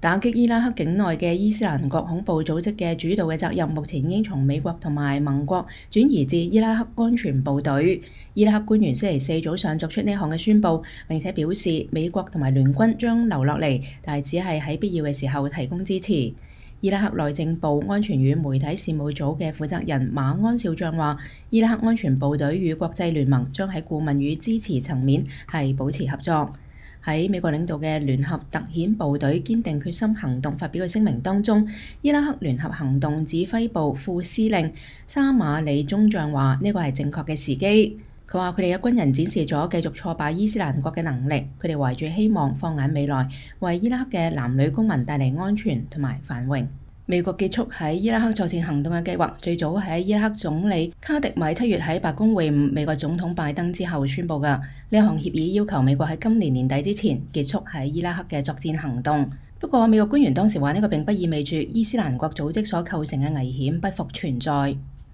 打擊伊拉克境內嘅伊斯蘭國恐怖組織嘅主導嘅責任，目前已經從美國同埋盟國轉移至伊拉克安全部隊。伊拉克官員星期四早上作出呢項嘅宣佈，並且表示美國同埋聯軍將留落嚟，但係只係喺必要嘅時候提供支持。伊拉克內政部安全與媒體事務組嘅負責人馬安少將話，伊拉克安全部隊與國際聯盟將喺顧問與支持層面係保持合作。喺美國領導嘅聯合特遣部隊堅定決心行動發表嘅聲明當中，伊拉克聯合行動指揮部副司令沙馬里中將話呢個係正確嘅時機。佢話佢哋嘅軍人展示咗繼續挫敗伊斯蘭國嘅能力，佢哋懷住希望放眼未來，為伊拉克嘅男女公民帶嚟安全同埋繁榮。美國結束喺伊拉克作戰行動嘅計劃，最早喺伊拉克總理卡迪米7月喺白宮會晤美國總統拜登之後宣佈㗎。呢項協議要求美國喺今年年底之前結束喺伊拉克嘅作戰行動。不過美國官員當時話呢個並不意味住伊斯蘭國組織所構成嘅危險不復存在。